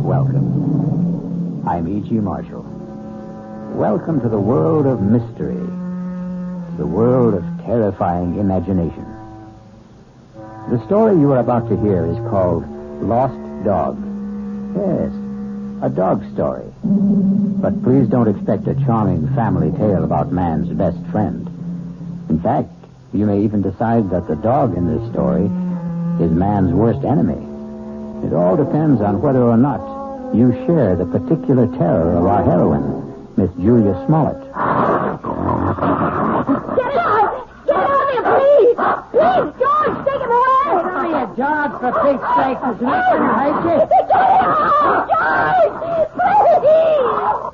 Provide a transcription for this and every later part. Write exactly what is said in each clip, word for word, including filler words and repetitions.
Welcome. I'm E G. Marshall. Welcome to the world of mystery, the world of terrifying imagination. The story you are about to hear is called Lost Dog. Yes, a dog story. But please don't expect a charming family tale about man's best friend. In fact, you may even decide that the dog in this story is man's worst enemy. It all depends on whether or not you share the particular terror of our heroine, Miss Julia Smollett. Get it out! Get it out of there, please! Please, George, take him away! Give me a dog, for Pete's sake. There's nothing to hurt you. Get it out! George! Please!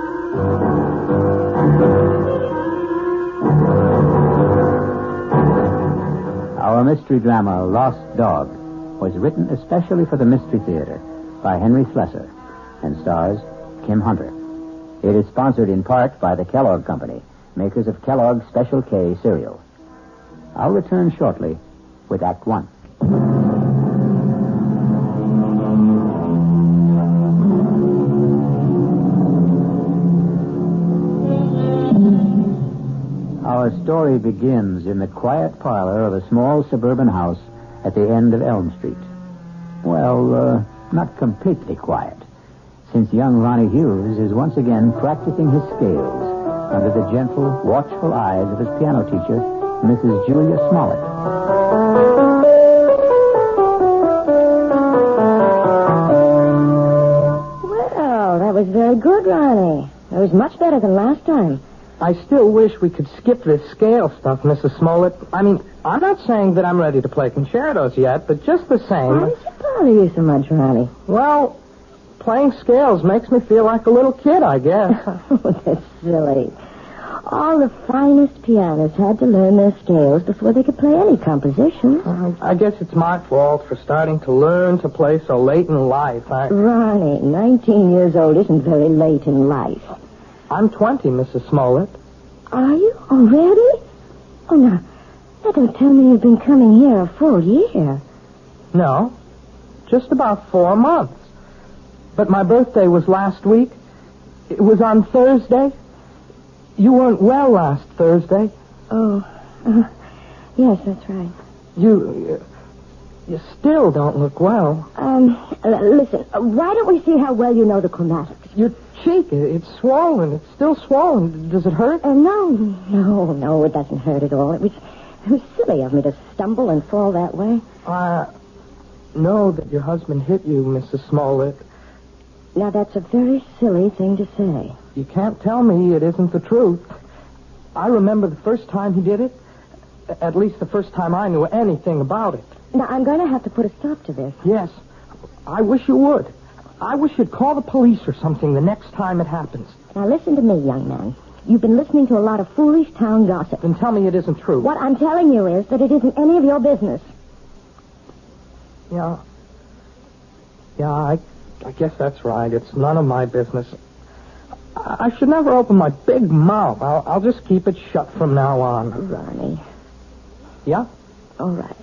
Our mystery drama, Lost Dog, was written especially for the Mystery Theater by Henry Slessor and stars Kim Hunter. It is sponsored in part by the Kellogg Company, makers of Kellogg's Special K cereal. I'll return shortly with Act One. Our story begins in the quiet parlor of a small suburban house at the end of Elm Street. Well, uh, not completely quiet, since young Ronnie Hughes is once again practicing his scales under the gentle, watchful eyes of his piano teacher, Missus Julia Smollett. Well, that was very good, Ronnie. That was much better than last time. I still wish we could skip this scale stuff, Missus Smollett. I mean, I'm not saying that I'm ready to play concertos yet, but just the same... Why does it bother you so much, Ronnie? Well, playing scales makes me feel like a little kid, I guess. Oh, that's silly. All the finest pianists had to learn their scales before they could play any composition. Uh, I guess it's my fault for starting to learn to play so late in life. I... Ronnie, nineteen years old isn't very late in life. I'm twenty, Missus Smollett. Are you? Already? Oh, now, now don't tell me you've been coming here a full year. No, just about four months. But my birthday was last week. It was on Thursday. You weren't well last Thursday. Oh, uh, yes, that's right. You, you still don't look well. Um, l- listen, uh, why don't we see how well you know the chromatics? Your cheek, it's swollen. It's still swollen. Does it hurt? Uh, no, no, no, it doesn't hurt at all. It was, it was silly of me to stumble and fall that way. I know that your husband hit you, Missus Smollett. Now, that's a very silly thing to say. You can't tell me it isn't the truth. I remember the first time he did it. At least the first time I knew anything about it. Now, I'm going to have to put a stop to this. Yes. I wish you would. I wish you'd call the police or something the next time it happens. Now, listen to me, young man. You've been listening to a lot of foolish town gossip. Then tell me it isn't true. What I'm telling you is that it isn't any of your business. Yeah. Yeah, I, I guess that's right. It's none of my business. I, I should never open my big mouth. I'll, I'll just keep it shut from now on. Ronnie. Yeah? All right.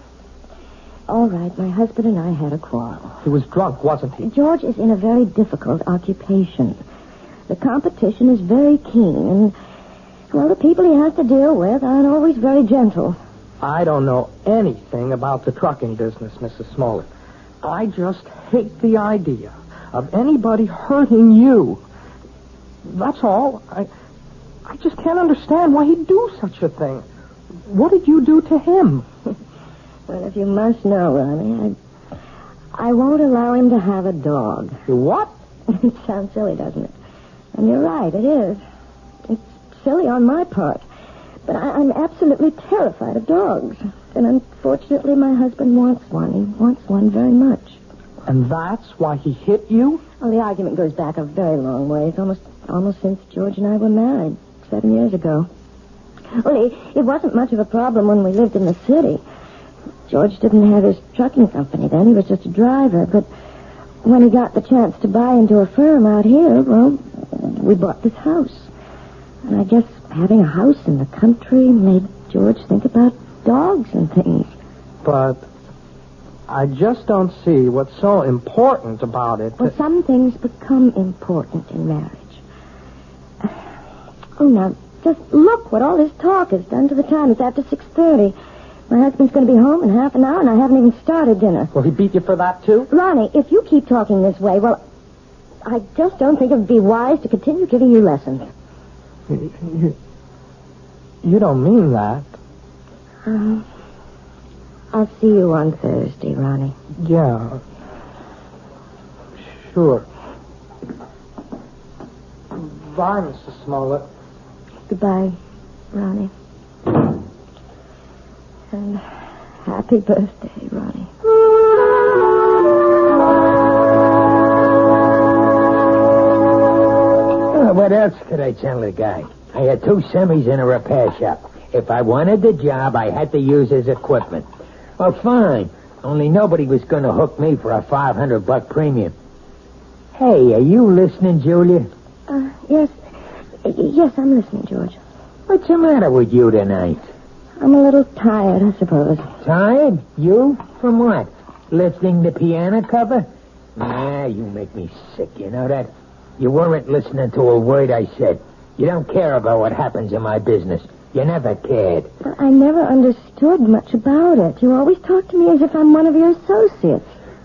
All right, my husband and I had a quarrel. He was drunk, wasn't he? George is in a very difficult occupation. The competition is very keen, and, well, the people he has to deal with aren't always very gentle. I don't know anything about the trucking business, Missus Smollett. I just hate the idea of anybody hurting you. That's all. I, I just can't understand why he'd do such a thing. What did you do to him? Well, if you must know, Ronnie, I, I won't allow him to have a dog. You what? It sounds silly, doesn't it? And you're right, it is. It's silly on my part. But I, I'm absolutely terrified of dogs. And unfortunately, my husband wants one. He wants one very much. And that's why he hit you? Well, the argument goes back a very long ways, almost almost since George and I were married, seven years ago. Well, it, it wasn't much of a problem when we lived in the city. George didn't have his trucking company then. He was just a driver. But when he got the chance to buy into a firm out here, well, we bought this house. And I guess having a house in the country made George think about dogs and things. But I just don't see what's so important about it. Well, some things become important in marriage. Oh, now, just look what all this talk has done to the time. It's after six thirty. My husband's going to be home in half an hour, and I haven't even started dinner. Will he beat you for that, too? Ronnie, if you keep talking this way, well, I just don't think it would be wise to continue giving you lessons. You, you, you don't mean that. Um, I'll see you on Thursday, Ronnie. Yeah. Sure. Bye, Missus Smollett. Goodbye, Ronnie. And happy birthday, Ronnie. Oh, what else could I tell the guy? I had two semis in a repair shop. If I wanted the job, I had to use his equipment. Well, fine. Only nobody was going to hook me for a five hundred buck premium. Hey, are you listening, Julia? Uh, yes. Yes, I'm listening, George. What's the matter with you tonight? I'm a little tired, I suppose. Tired? You? From what? Lifting the piano cover? Nah, you make me sick, you know that? You weren't listening to a word I said. You don't care about what happens in my business. You never cared. Well, I never understood much about it. You always talk to me as if I'm one of your associates.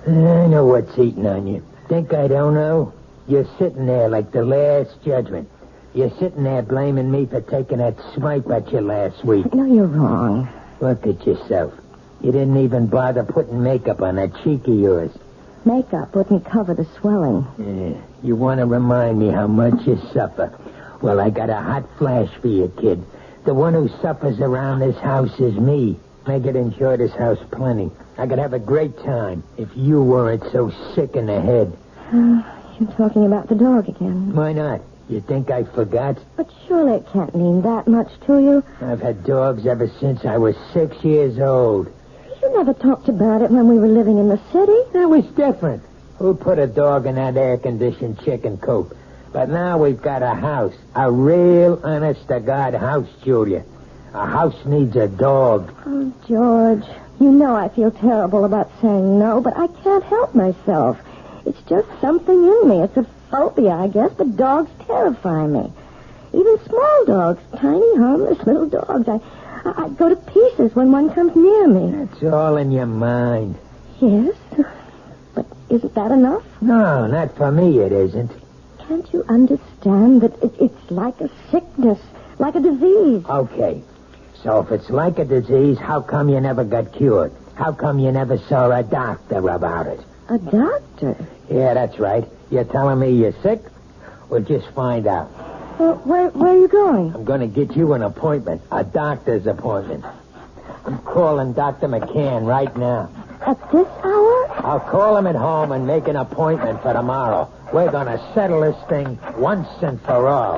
I know what's eating on you. Think I don't know? You're sitting there like the last judgment. You're sitting there blaming me for taking that swipe at you last week. No, you're wrong. Look at yourself. You didn't even bother putting makeup on that cheek of yours. Makeup wouldn't cover the swelling. Yeah, you want to remind me how much you suffer. Well, I got a hot flash for you, kid. The one who suffers around this house is me. I could enjoy this house plenty. I could have a great time if you weren't so sick in the head. Uh, you're talking about the dog again. Why not? You think I forgot? But surely it can't mean that much to you. I've had dogs ever since I was six years old. You never talked about it when we were living in the city. That was different. Who put a dog in that air-conditioned chicken coop? But now we've got a house. A real, honest-to-God house, Julia. A house needs a dog. Oh, George, you know I feel terrible about saying no, but I can't help myself. It's just something in me. It's a phobia, I guess, but dogs terrify me. Even small dogs, tiny, harmless little dogs. I, I, I go to pieces when one comes near me. It's all in your mind. Yes, but isn't that enough? No, not for me it isn't. Can't you understand that it, it's like a sickness, like a disease? Okay, so if it's like a disease, how come you never got cured? How come you never saw a doctor about it? A doctor? Yeah, that's right. You're telling me you're sick? Well, just find out. Well, where, where are you going? I'm going to get you an appointment, a doctor's appointment. I'm calling Doctor McCann right now. At this hour? I'll call him at home and make an appointment for tomorrow. We're going to settle this thing once and for all.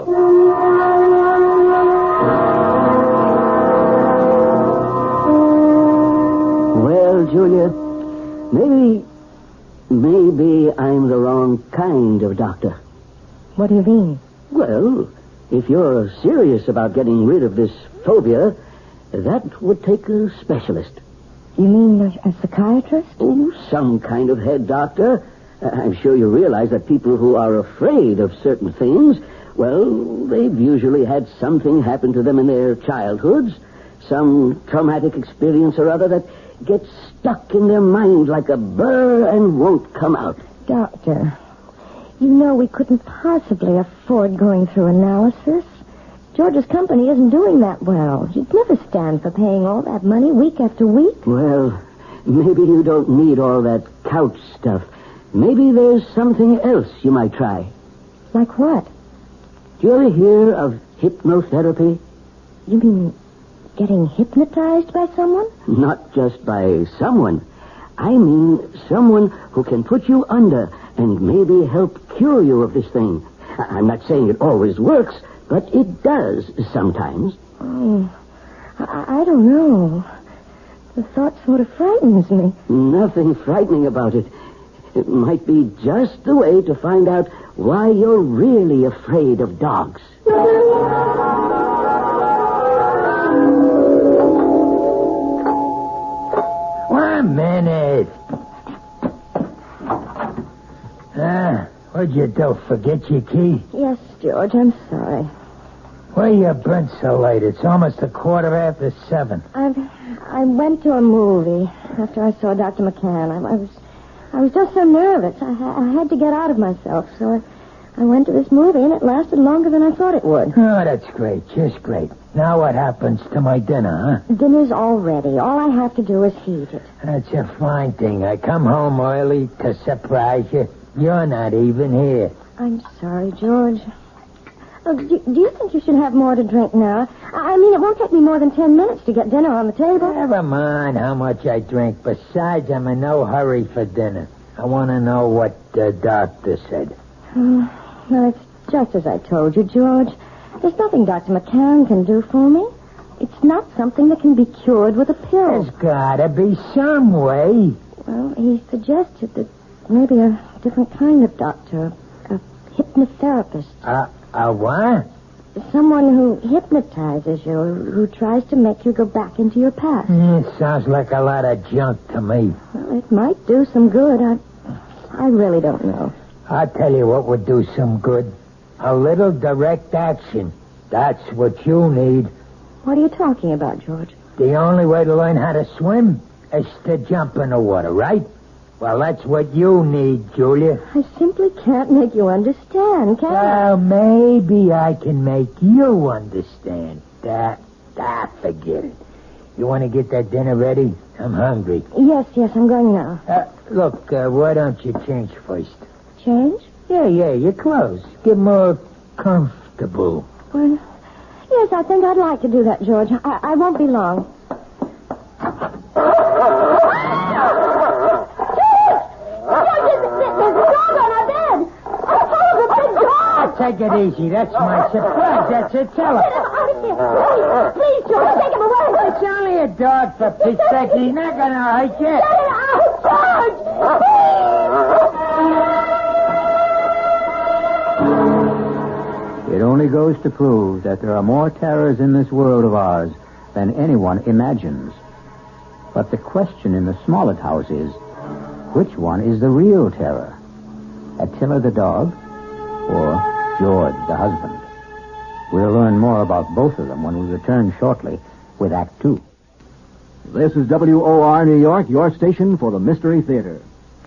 Well, Julia, maybe, maybe I'm the wrong kind of doctor. What do you mean? Well, if you're serious about getting rid of this phobia, that would take a specialist. You mean a, a psychiatrist? Oh, some kind of head doctor. Uh, I'm sure you realize that people who are afraid of certain things, well, they've usually had something happen to them in their childhoods, some traumatic experience or other that gets stuck in their mind like a burr and won't come out. Doctor, you know we couldn't possibly afford going through analysis. George's company isn't doing that well. He'd never stand for paying all that money week after week. Well, maybe you don't need all that couch stuff. Maybe there's something else you might try. Like what? Do you ever hear of hypnotherapy? You mean getting hypnotized by someone? Not just by someone. I mean someone who can put you under and maybe help cure you of this thing. I- I'm not saying it always works, but it does sometimes. Oh, I, I don't know. The thought sort of frightens me. Nothing frightening about it. It might be just the way to find out why you're really afraid of dogs. Well, I'm minute. Ah, what'd you do? Forget your key? Yes, George, I'm sorry. Why you been so late? It's almost a quarter after seven. I've, I went to a movie after I saw Doctor McCann. I, I was I was just so nervous. I, ha- I had to get out of myself, so I, I went to this movie, and it lasted longer than I thought it would. Oh, that's great. Just great. Now what happens to my dinner, huh? Dinner's all ready. All I have to do is heat it. That's a fine thing. I come home early to surprise you. You're not even here. I'm sorry, George. Oh, do, do you think you should have more to drink now? I I mean, it won't take me more than ten minutes to get dinner on the table. Never mind how much I drink. Besides, I'm in no hurry for dinner. I want to know what the doctor said. Oh, well, it's just as I told you, George. There's nothing Doctor McCann can do for me. It's not something that can be cured with a pill. There's gotta be some way. Well, he suggested that maybe a different kind of doctor, a hypnotherapist. Uh, a what? Someone who hypnotizes you, who tries to make you go back into your past. Mm, sounds like a lot of junk to me. Well, it might do some good. I, I really don't know. I'll tell you what would do some good. A little direct action. That's what you need. What are you talking about, George? The only way to learn how to swim is to jump in the water, right? Well, that's what you need, Julia. I simply can't make you understand, can I? Well, maybe I can make you understand. That, that, forget it. You want to get that dinner ready? I'm hungry. Yes, yes, I'm going now. Uh, look, uh, why don't you change first? Change? Yeah, yeah, your clothes. Get more comfortable. Well, yes, I think I'd like to do that, George. I, I won't be long. Take it easy. That's my surprise. That's it. Tell Get her. him out of here. Please, please, George, take him away. It's only a dog, for Pete's sake. He's not going to hurt you. Get it out, George. Please. It only goes to prove that there are more terrors in this world of ours than anyone imagines. But the question in the Smollett house is, which one is the real terror? Attila the dog or George the husband? We'll learn more about both of them when we return shortly with Act Two. This is W O R New York, your station for the Mystery Theater.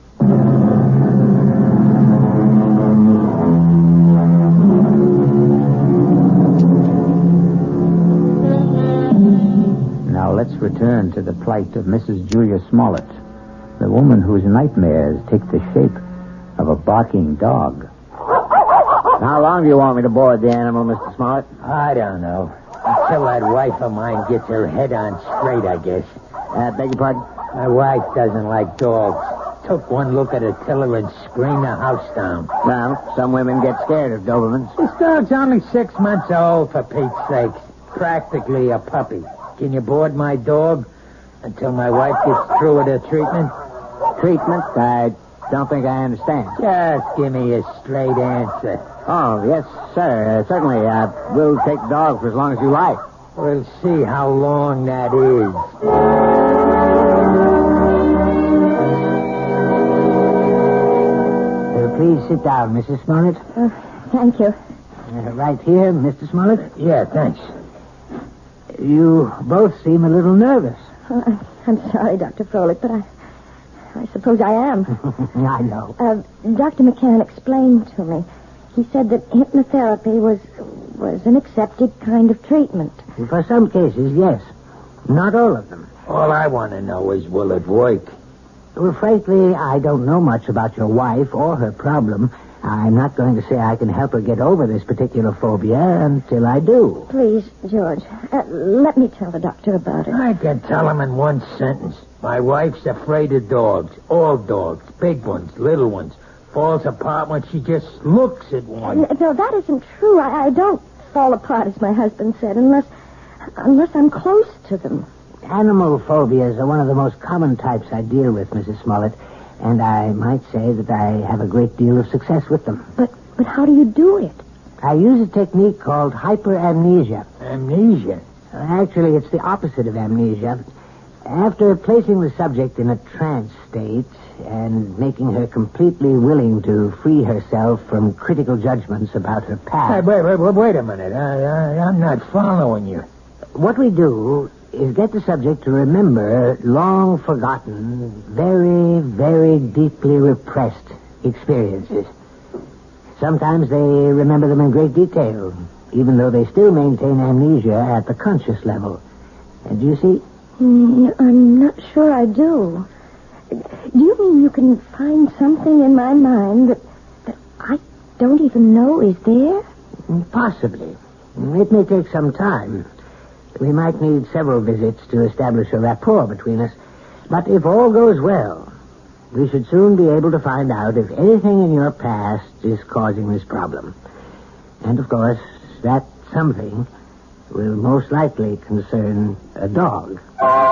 Now let's return to the plight of Missus Julia Smollett, the woman whose nightmares take the shape of a barking dog. How long do you want me to board the animal, Mister Smollett? I don't know. Until that wife of mine gets her head on straight, I guess. Uh, beg your pardon? My wife doesn't like dogs. Took one look at Attila and screamed the house down. Well, some women get scared of Dobermans. This dog's only six months old, for Pete's sakes. Practically a puppy. Can you board my dog until my wife gets through with her treatment? Treatment? I don't think I understand. Just give me a straight answer. Oh, yes, sir. Uh, certainly. Uh, we'll take the dog for as long as you like. We'll see how long that is. Uh, please sit down, Missus Smollett. Uh, thank you. Uh, right here, Mister Smollett. Yeah, thanks. You both seem a little nervous. Uh, I'm sorry, Doctor Froelich, but I... I suppose I am. I know. Uh, Doctor McCann explained to me. He said that hypnotherapy was was an accepted kind of treatment. For some cases, yes. Not all of them. All I want to know is, will it work? Well, frankly, I don't know much about your wife or her problem. I'm not going to say I can help her get over this particular phobia until I do. Please, George, uh, let me tell the doctor about it. I can tell him in one sentence. My wife's afraid of dogs. All dogs. Big ones, little ones. Falls apart when she just looks at one. Uh, no, that isn't true. I, I don't fall apart, as my husband said, unless unless I'm close to them. Animal phobias are one of the most common types I deal with, Missus Smollett, and I might say that I have a great deal of success with them. But but how do you do it? I use a technique called hyperamnesia. Amnesia? Actually, it's the opposite of amnesia. Uh, After placing the subject in a trance state and making her completely willing to free herself from critical judgments about her past... Hey, wait, wait, wait, wait a minute. I, I, I'm not following you. What we do is get the subject to remember long forgotten, very, very deeply repressed experiences. Sometimes they remember them in great detail, even though they still maintain amnesia at the conscious level. And do you see? Mm, I'm not sure I do. Do you mean you can find something in my mind that, that I don't even know is there? Possibly. It may take some time. We might need several visits to establish a rapport between us. But if all goes well, we should soon be able to find out if anything in your past is causing this problem. And, of course, that something will most likely concern a dog.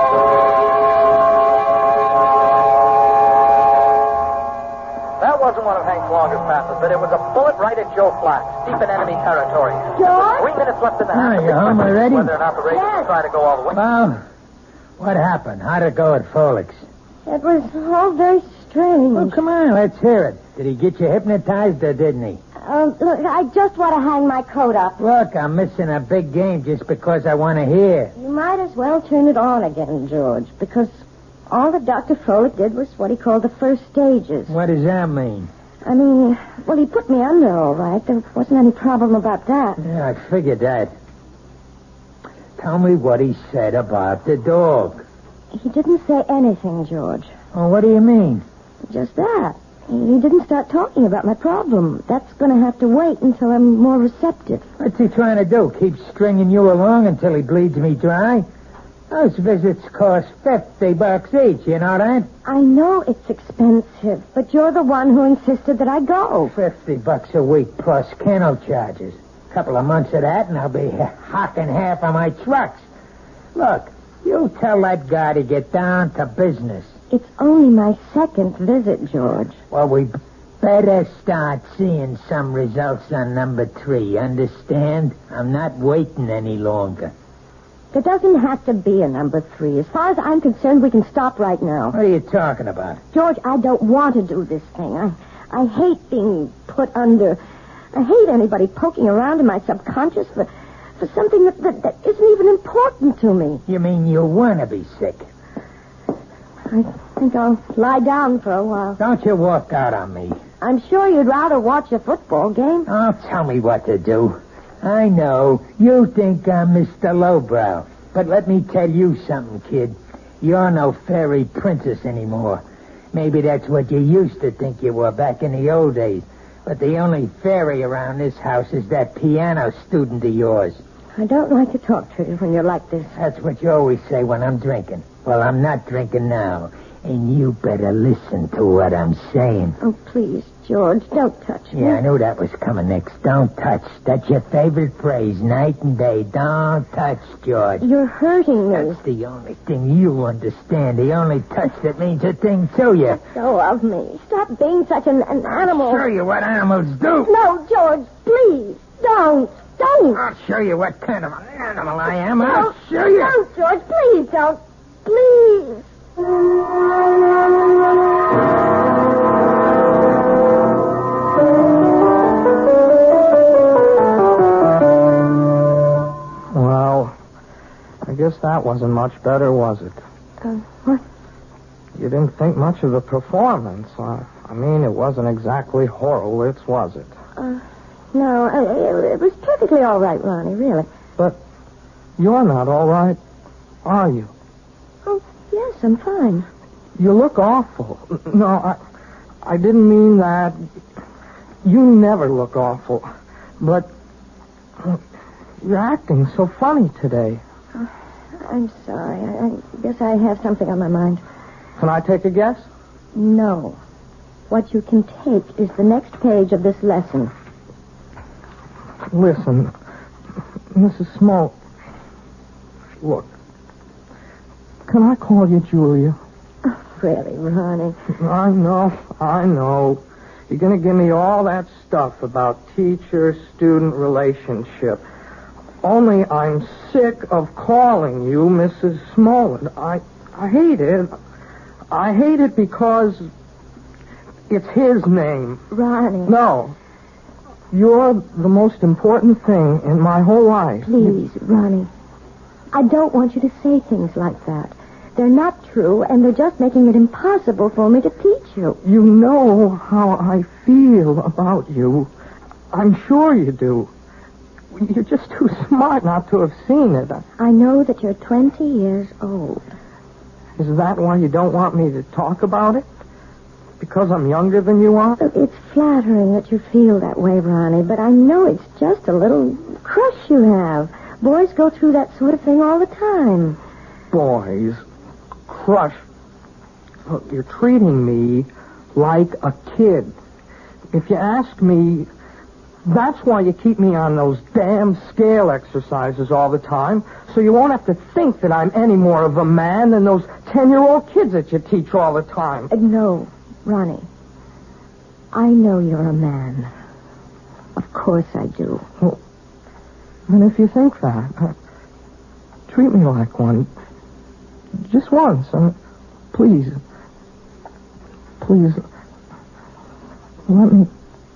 That wasn't one of Hank's longest passes, but it was a bullet right at Joe Flax, deep in enemy territory. George? Three minutes left in the Hi, half. you home already? Whether or not the Raiders Yes. will try to go all the way. Well, what happened? How'd it go at Folix? It was all very strange. Well, come on, let's hear it. Did he get you hypnotized or didn't he? Uh, look, I just want to hang my coat up. Look, I'm missing a big game just because I want to hear. You might as well turn it on again, George, because all that Doctor Froelich did was what he called the first stages. What does that mean? I mean, well, he put me under all right. There wasn't any problem about that. Yeah, I figured that. Tell me what he said about the dog. He didn't say anything, George. Oh, what do you mean? Just that. He didn't start talking about my problem. That's going to have to wait until I'm more receptive. What's he trying to do? Keep stringing you along until he bleeds me dry? Those visits cost fifty bucks each, you know that? I know it's expensive, but you're the one who insisted that I go. Fifty bucks a week plus kennel charges. A couple of months of that, and I'll be hocking half of my trucks. Look, you tell that guy to get down to business. It's only my second visit, George. Well, we better start seeing some results on number three, understand? I'm not waiting any longer. There doesn't have to be a number three. As far as I'm concerned, we can stop right now. What are you talking about? George, I don't want to do this thing. I, I hate being put under. I hate anybody poking around in my subconscious for, for something that, that, that isn't even important to me. You mean you want to be sick? I think I'll lie down for a while. Don't you walk out on me. I'm sure you'd rather watch a football game. Oh, tell me what to do. I know. You think I'm Mister Lowbrow. But let me tell you something, kid. You're no fairy princess anymore. Maybe that's what you used to think you were back in the old days. But the only fairy around this house is that piano student of yours. I don't like to talk to you when you're like this. That's what you always say when I'm drinking. Well, I'm not drinking now. And you better listen to what I'm saying. Oh, please, George, don't touch me. Yeah, I knew that was coming next. Don't touch. That's your favorite phrase, night and day. Don't touch, George. You're hurting me. That's the only thing you understand. The only touch that means a thing to you. Go of me. Stop being such an, an animal. I'll show you what animals do. No, George, please, don't. Don't. I'll show you what kind of an animal I am. No, I'll show you. Don't, George, please don't. Please. Well, I guess that wasn't much better, was it? Uh, what? You didn't think much of the performance. Uh, I mean, it wasn't exactly Horowitz, was it? Uh, no, uh, it, it was perfectly all right, Ronnie, really. But you're not all right, are you? Oh, yes, I'm fine. You look awful. No, I, I didn't mean that. You never look awful. But uh, you're acting so funny today. Uh, I'm sorry. I, I guess I have something on my mind. Can I take a guess? No. What you can take is the next page of this lesson. Listen, Missus Small. Look. Can I call you Julia? Oh, really, Ronnie? I know, I know. You're going to give me all that stuff about teacher-student relationship. Only I'm sick of calling you Missus Smolin. I I hate it. I hate it because it's his name. Ronnie. No. You're the most important thing in my whole life. Please, Ronnie. I don't want you to say things like that. They're not true, and they're just making it impossible for me to teach you. You know how I feel about you. I'm sure you do. You're just too smart not to have seen it. I know that you're twenty years old. Is that why you don't want me to talk about it? Because I'm younger than you are? It's flattering that you feel that way, Ronnie, but I know it's just a little crush you have. Boys go through that sort of thing all the time. Boys. Crush. Look, you're treating me like a kid. If you ask me, that's why you keep me on those damn scale exercises all the time, so you won't have to think that I'm any more of a man than those ten-year-old kids that you teach all the time. Uh, no, Ronnie. I know you're a man. Of course I do. Well, and if you think that, uh, treat me like one. Just once. Uh, please. Please. Let me...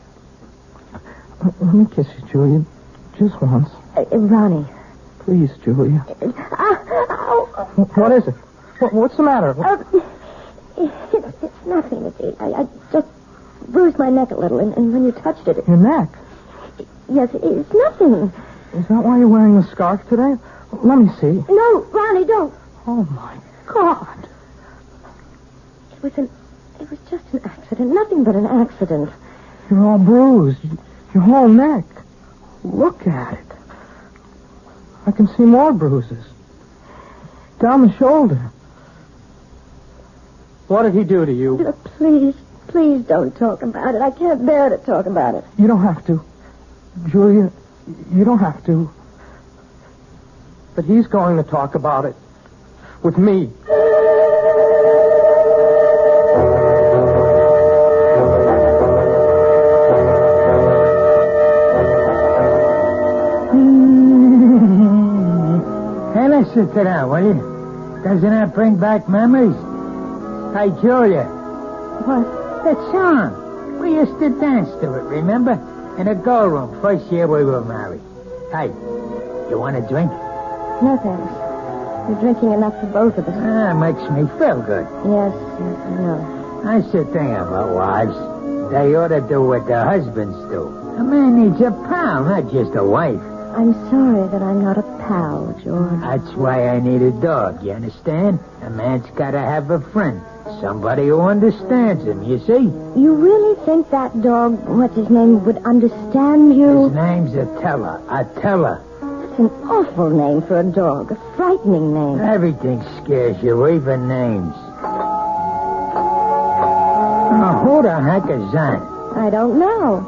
Let me kiss you, Julia. Just once. Uh, Ronnie. Please, Julia. Uh, ow. What is it? What, what's the matter? Uh, it's, it's nothing. It, I, I just bruised my neck a little, and, and when you touched it... Your neck? Yes, it's nothing. Is that why you're wearing the scarf today? Let me see. No, Ronnie, don't. Oh, my God. It was an... It was just an accident. Nothing but an accident. You're all bruised. Your whole neck. Look at it. I can see more bruises. Down the shoulder. What did he do to you? Uh, please, please don't talk about it. I can't bear to talk about it. You don't have to. Julia, you don't have to. But he's going to talk about it. With me. Hannah, sit down, will you? Doesn't that bring back memories? Hey, Julia. What? That song. We used to dance to it, remember? In a girl room, first year we were married. Hey, you want a drink? No, thanks. You're drinking enough for both of us. Ah, makes me feel good. Yes, yes, I know. I should think about wives. They ought to do what their husbands do. A man needs a pal, not just a wife. I'm sorry that I'm not a pal, George. That's why I need a dog, you understand? A man's got to have a friend. Somebody who understands him, you see? You really think that dog, what's his name, would understand you? His name's Attila. Attila. That's an awful name for a dog. A frightening name. Everything scares you, even names. Oh, who the heck is that? I don't know.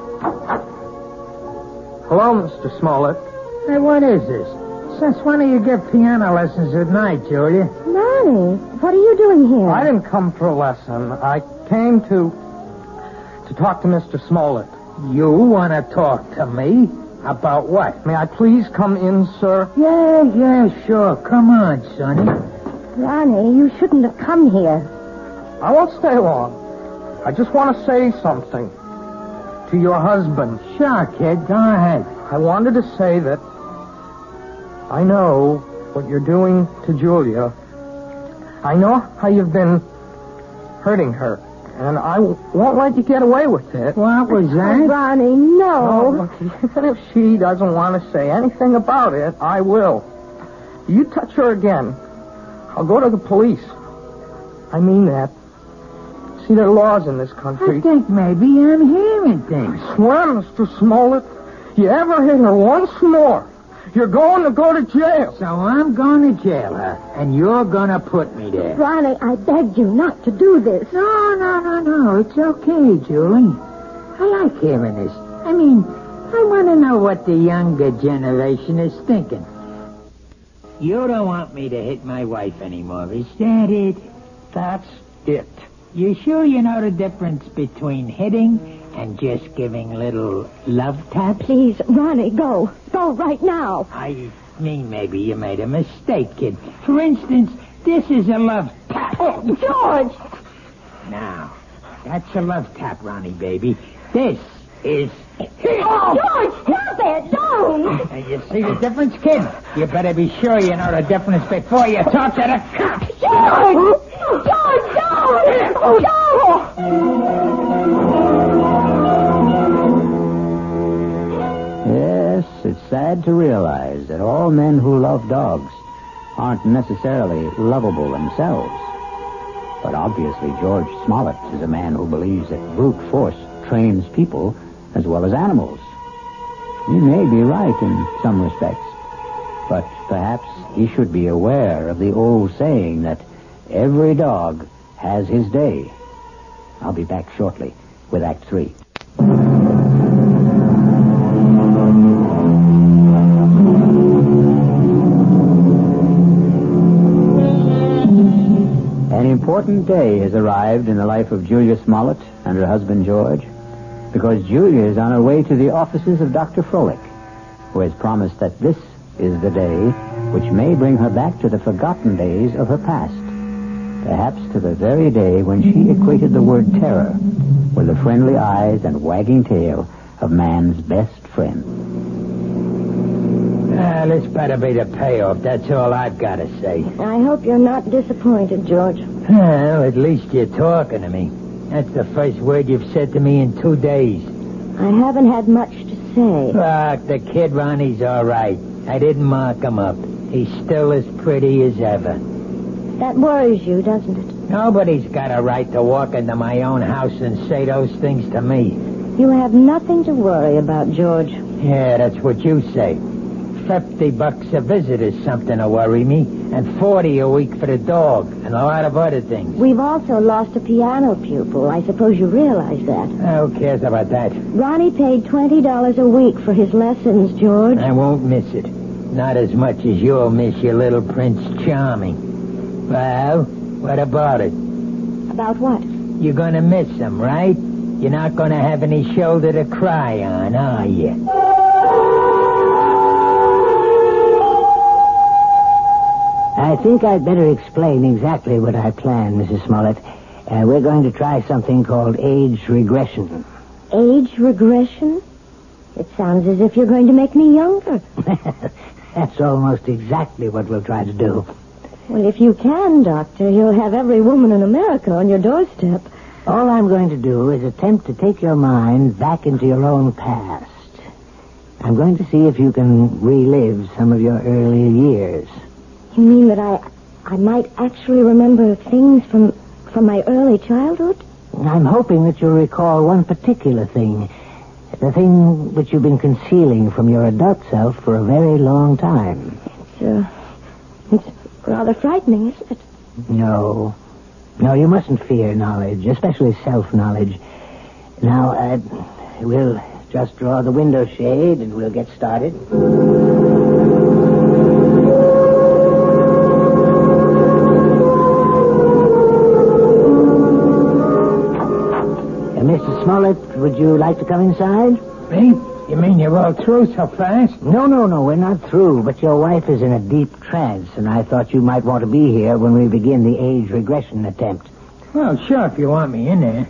Hello, Mister Smollett. Hey, what is this? Since when do you give piano lessons at night, Julia? Ronnie, what are you doing here? I didn't come for a lesson. I came to... to talk to Mister Smollett. You want to talk to me? About what? May I please come in, sir? Yeah, yeah, sure. Come on, Sonny. Ronnie, you shouldn't have come here. I won't stay long. I just want to say something to your husband. Sure, kid. Go ahead. I wanted to say that I know what you're doing to Julia. I know how you've been hurting her, and I won't let you get away with it. What was that? Oh, Ronnie, no. Oh, look, even if she doesn't want to say anything about it, I will. You touch her again, I'll go to the police. I mean that. See, there are laws in this country. I think maybe I'm hearing things. I swear, Mister Smollett, you ever hit her once more, you're going to go to jail. So I'm going to jail her, and you're going to put me there. Ronnie, I begged you not to do this. No, no, no, no. It's okay, Julie. I like hearing this. I mean, I want to know what the younger generation is thinking. You don't want me to hit my wife anymore, is that it? That's it. You sure you know the difference between hitting and just giving little love taps? Please, Ronnie, go. Go right now. I mean, maybe you made a mistake, kid. For instance, This is a love tap. Oh, George! Now, that's a love tap, Ronnie, baby. This is... Oh, George, stop it! Don't! And you see the difference, kid? You better be sure you know the difference before you talk to the cops. George! George, don't! Oh, Yes, it's sad to realize that all men who love dogs aren't necessarily lovable themselves. But obviously, George Smollett is a man who believes that brute force trains people as well as animals. He may be right in some respects, but perhaps he should be aware of the old saying that every dog has his day. I'll be back shortly with Act Three. An important day has arrived in the life of Julia Smollett and her husband George, because Julia is on her way to the offices of Doctor Froelich, who has promised that this is the day which may bring her back to the forgotten days of her past, perhaps to the very day when she equated the word terror with the friendly eyes and wagging tail of man's best friend. Ah, this better be the payoff. That's all I've got to say. I hope you're not disappointed, George. Well, at least you're talking to me. That's the first word you've said to me in two days. I haven't had much to say. Look, the kid Ronnie's all right. I didn't mark him up. He's still as pretty as ever. That worries you, doesn't it? Nobody's got a right to walk into my own house and say those things to me. You have nothing to worry about, George. Yeah, that's what you say. Fifty bucks a visit is something to worry me, and forty a week for the dog, and a lot of other things. We've also lost a piano pupil. I suppose you realize that. Who cares about that? Ronnie paid twenty dollars a week for his lessons, George. I won't miss it. Not as much as you'll miss your little Prince Charming. Well, what about it? About what? You're gonna miss him, right? You're not gonna have any shoulder to cry on, are you? I think I'd better explain exactly what I plan, Missus Smollett. Uh, we're going to try something called age regression. Age regression? It sounds as if you're going to make me younger. That's almost exactly what we'll try to do. Well, if you can, Doctor, you'll have every woman in America on your doorstep. All I'm going to do is attempt to take your mind back into your own past. I'm going to see if you can relive some of your earlier years. You mean that I I might actually remember things from, from my early childhood? I'm hoping that you'll recall one particular thing. The thing which you've been concealing from your adult self for a very long time. It's, uh, it's rather frightening, isn't it? No. No, you mustn't fear knowledge, especially self-knowledge. Now, uh, we'll just draw the window shade and we'll get started. Missus Smollett, would you like to come inside? Me? You mean you're all through so fast? No, no, no, we're not through, but your wife is in a deep trance, and I thought you might want to be here when we begin the age regression attempt. Well, sure, if you want me in there.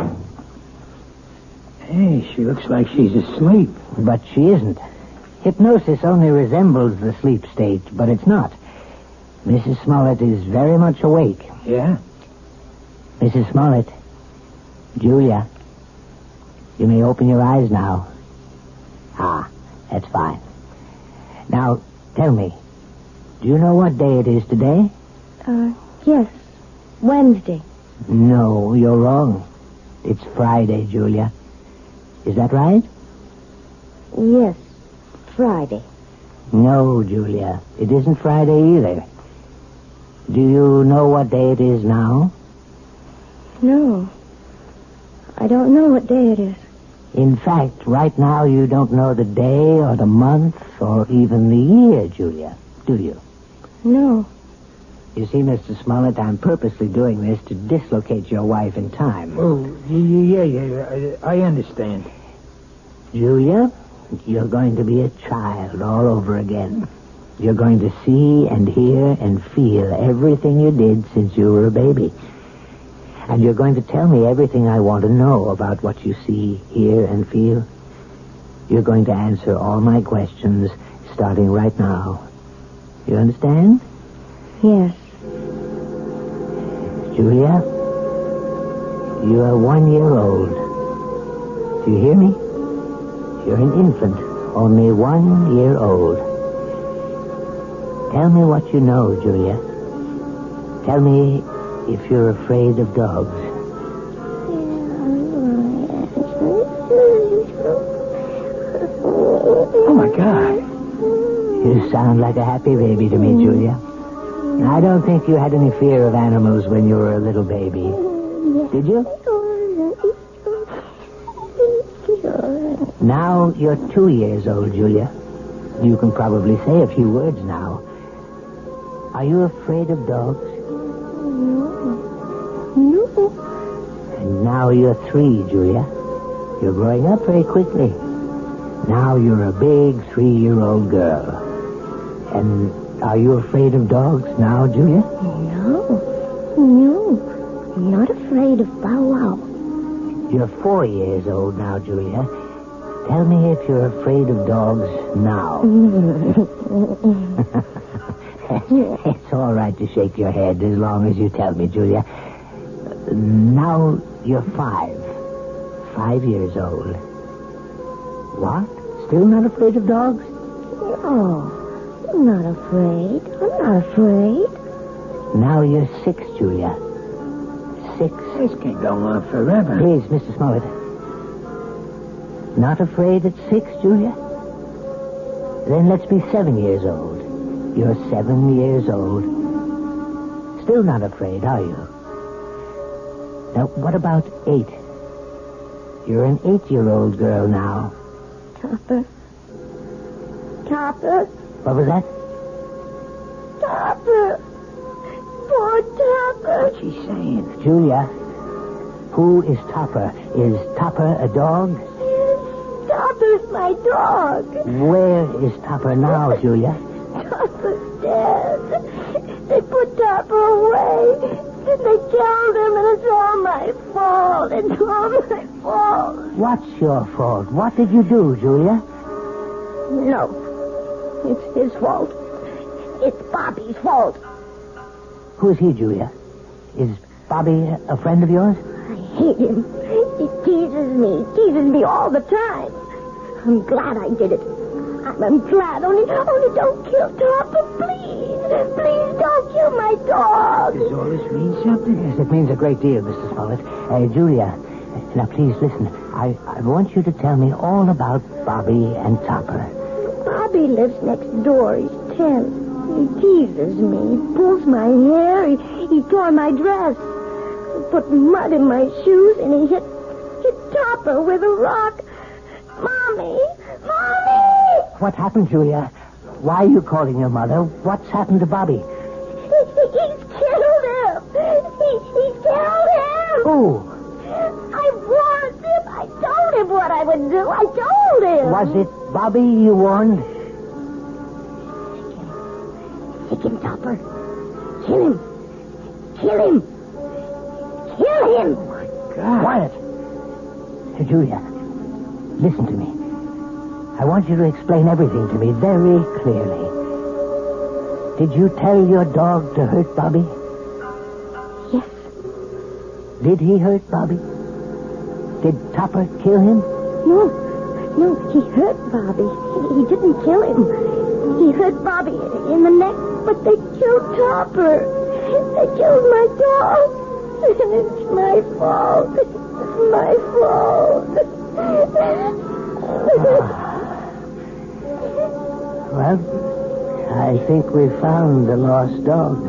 Hey, she looks like she's asleep. But she isn't. Hypnosis only resembles the sleep state, but it's not. Missus Smollett is very much awake. Yeah? Missus Smollett. Julia, you may open your eyes now. Ah, that's fine. Now, tell me, do you know what day it is today? Uh, yes. Wednesday. No, you're wrong. It's Friday, Julia. Is that right? Yes, Friday. No, Julia, it isn't Friday either. Do you know what day it is now? No. I don't know what day it is. In fact, right now you don't know the day or the month or even the year, Julia, do you? No. You see, Mister Smollett, I'm purposely doing this to dislocate your wife in time. Oh, yeah, yeah, yeah, I understand. Julia, you're going to be a child all over again. You're going to see and hear and feel everything you did since you were a baby. And you're going to tell me everything I want to know about what you see, hear, and feel. You're going to answer all my questions starting right now. You understand? Yes. Julia, you are one year old. Do you hear me? You're an infant, only one year old. Tell me what you know, Julia. Tell me if you're afraid of dogs. Oh, my God. You sound like a happy baby to me, Julia. I don't think you had any fear of animals when you were a little baby. Did you? Now you're two years old, Julia. You can probably say a few words now. Are you afraid of dogs? No. And now you're three, Julia. You're growing up very quickly. Now you're a big three-year-old girl. And are you afraid of dogs now, Julia? No. No. I'm not afraid of Bow Wow. You're four years old now, Julia. Tell me if you're afraid of dogs now. It's all right to shake your head as long as you tell me, Julia. Now you're five. Five years old. What? Still not afraid of dogs? No, I'm not afraid. I'm not afraid. Now you're six, Julia. Six. This can go on forever. Please, Mister Smollett. Not afraid at six, Julia? Then let's be seven years old. You're seven years old. Still not afraid, are you? Now, what about eight? You're an eight-year-old girl now. Topper. Topper. What was that? Topper. Poor Topper. What's she saying? Julia, who is Topper? Is Topper a dog? Topper's my dog. Where is Topper now, Julia? Topper's dead. They put Topper away. And they killed him, and it's all my fault. It's all my fault. What's your fault? What did you do, Julia? No. It's his fault. It's Bobby's fault. Who's he, Julia? Is Bobby a friend of yours? I hate him. He teases me. Teases me all the time. I'm glad I did it. I'm, I'm glad. Only, only don't kill Topper, please. Please don't kill my dog. Does all this mean something? Yes, it means a great deal, Mister Smollett. Uh, Julia, now please listen. I, I want you to tell me all about Bobby and Topper. Bobby lives next door. He's ten. He teases me. He pulls my hair. He, he tore my dress. He put mud in my shoes, and he hit, hit Topper with a rock. Mommy! Mommy! What happened, Julia? Why are you calling your mother? What's happened to Bobby? He, he's killed him! He, he's killed him! Who? I warned him. I told him what I would do. I told him. Was it Bobby you warned? Take him, Topper. Kill him. Kill him. Kill him. Oh, my God. Quiet. Hey, Julia, listen to me. I want you to explain everything to me very clearly. Did you tell your dog to hurt Bobby? Yes. Did he hurt Bobby? Did Topper kill him? No. No, he hurt Bobby. He, he didn't kill him. He hurt Bobby in the neck, but they killed Topper. They killed my dog. And it's my fault. It's my fault. Ah. Well, I think we found the lost dog.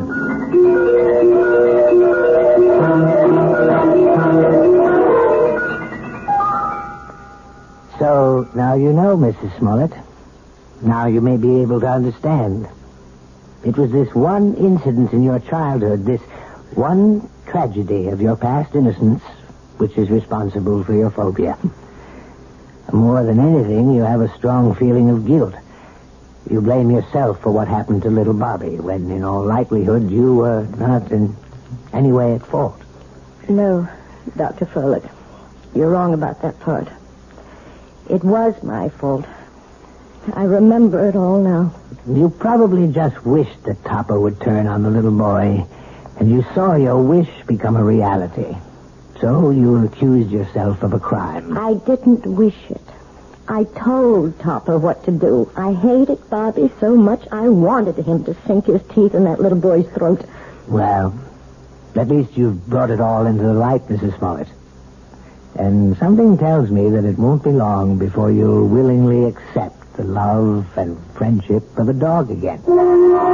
So, now you know, Missus Smollett. Now you may be able to understand. It was this one incident in your childhood, this one tragedy of your past innocence, which is responsible for your phobia. More than anything, you have a strong feeling of guilt. You blame yourself for what happened to little Bobby, when in all likelihood you were not in any way at fault. No, Doctor Froelich. You're wrong about that part. It was my fault. I remember it all now. You probably just wished that Topper would turn on the little boy, and you saw your wish become a reality. So you accused yourself of a crime. I didn't wish it. I told Topper what to do. I hated Bobby so much I wanted him to sink his teeth in that little boy's throat. Well, at least you've brought it all into the light, Missus Smollett. And something tells me that it won't be long before you'll willingly accept the love and friendship of a dog again. Oh,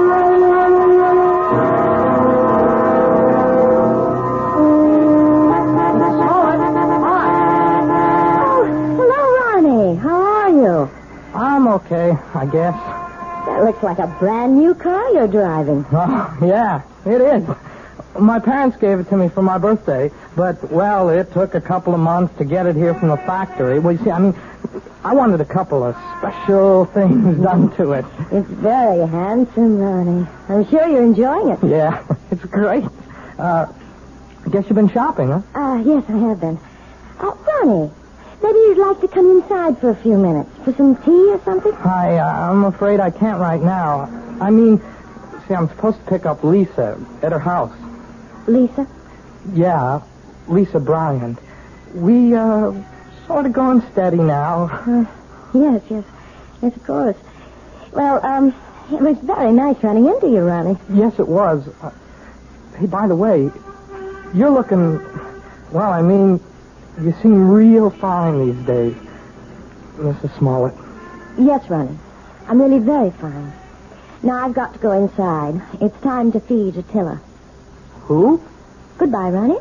hello, Ronnie. How are you? I'm okay, I guess. That looks like a brand new car you're driving. Oh, yeah, it is. My parents gave it to me for my birthday, but, well, it took a couple of months to get it here from the factory. Well, you see, I mean, I wanted a couple of special things done to it. It's very handsome, Ronnie. I'm sure you're enjoying it. Yeah, it's great. Uh, I guess you've been shopping, huh? Ah, uh, yes, I have been. Uh, Ronnie, maybe you'd like to come inside for a few minutes for some tea or something? I, uh, I'm afraid I can't right now. I mean, see, I'm supposed to pick up Lisa at her house. Lisa? Yeah, Lisa Bryant. We, uh, sort of going steady now. Uh, yes, yes. Yes, of course. Well, um, it was very nice running into you, Ronnie. Yes, it was. Uh, hey, by the way, you're looking, well, I mean, you seem real fine these days, Missus Smollett. Yes, Ronnie. I'm really very fine. Now I've got to go inside. It's time to feed Attila. Who? Goodbye, Ronnie.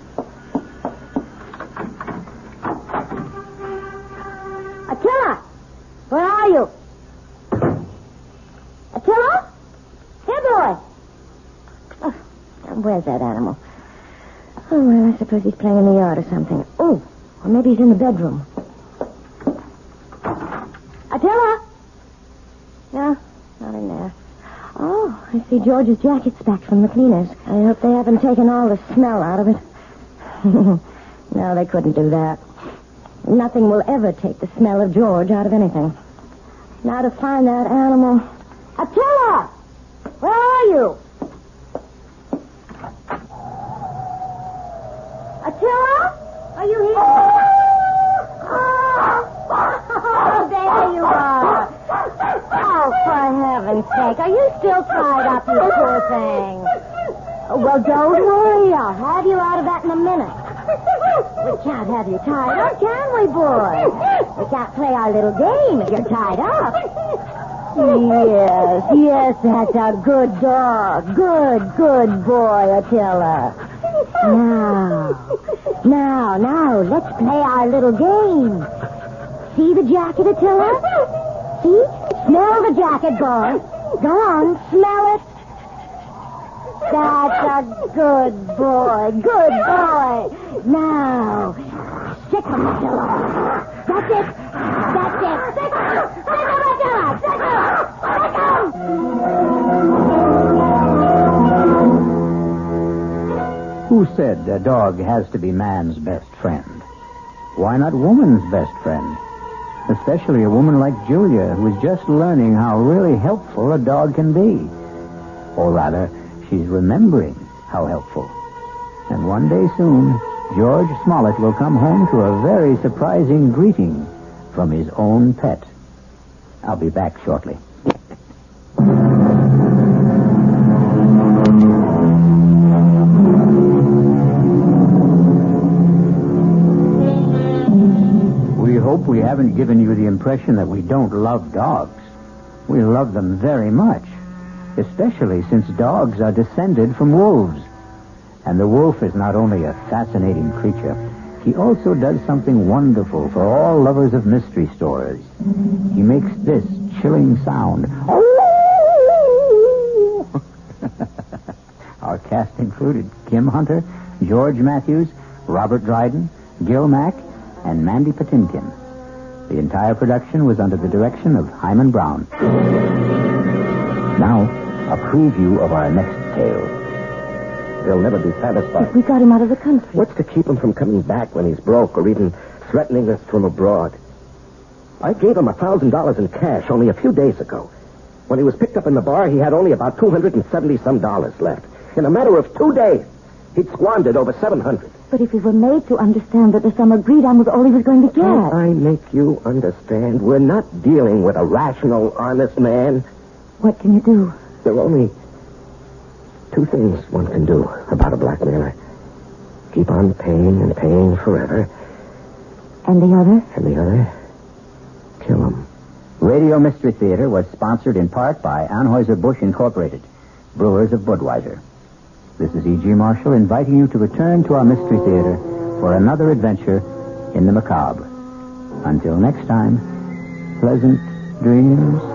Attila! Where are you? Attila? Here, boy. Oh, where's that animal? Oh, well, I suppose he's playing in the yard or something. Oh, or maybe he's in the bedroom. Attila? No, not in there. Oh, I see George's jacket's back from the cleaners. I hope they haven't taken all the smell out of it. No, they couldn't do that. Nothing will ever take the smell of George out of anything. Now to find that animal. Attila! Where are you? Attila? Are you here? Oh, there you are. Oh, for heaven's sake. Are you still tied up, you poor thing? Oh, well, don't worry. I'll have you out of that in a minute. We can't have you tied up, can we, boy? We can't play our little game if you're tied up. Yes, yes, that's a good dog. Good, good boy, Attila. Now, now, now, let's play our little game. See the jacket, Attila? See? Smell the jacket, boy. Go on, smell it. That's a good boy, good boy. Now, stick him, Attila. That's it. That's it. Stick him. Stick him, Attila. Stick him. Stick him. Who said a dog has to be man's best friend? Why not woman's best friend? Especially a woman like Julia, who is just learning how really helpful a dog can be. Or rather, she's remembering how helpful. And one day soon, George Smollett will come home to a very surprising greeting from his own pet. I'll be back shortly. We hope we haven't given you the impression that we don't love dogs. We love them very much, especially since dogs are descended from wolves. And the wolf is not only a fascinating creature, he also does something wonderful for all lovers of mystery stories. He makes this chilling sound. Our cast included Kim Hunter, George Matthews, Robert Dryden, Gil Mack, and Mandy Patinkin. The entire production was under the direction of Hyman Brown. Now, a preview of our next tale. They'll never be satisfied. If we got him out of the country. What's to keep him from coming back when he's broke or even threatening us from abroad? I gave him a thousand dollars in cash only a few days ago. When he was picked up in the bar, he had only about two hundred and seventy some dollars left. In a matter of two days, he'd squandered over seven hundred. But if he were made to understand that the sum agreed on was all he was going to get. Can't I make you understand? We're not dealing with a rational, honest man. What can you do? There are only two things one can do about a blackmailer. Keep on paying and paying forever. And the other? And the other? Kill him. Radio Mystery Theater was sponsored in part by Anheuser-Busch Incorporated, brewers of Budweiser. This is E G. Marshall inviting you to return to our Mystery Theater for another adventure in the macabre. Until next time, pleasant dreams.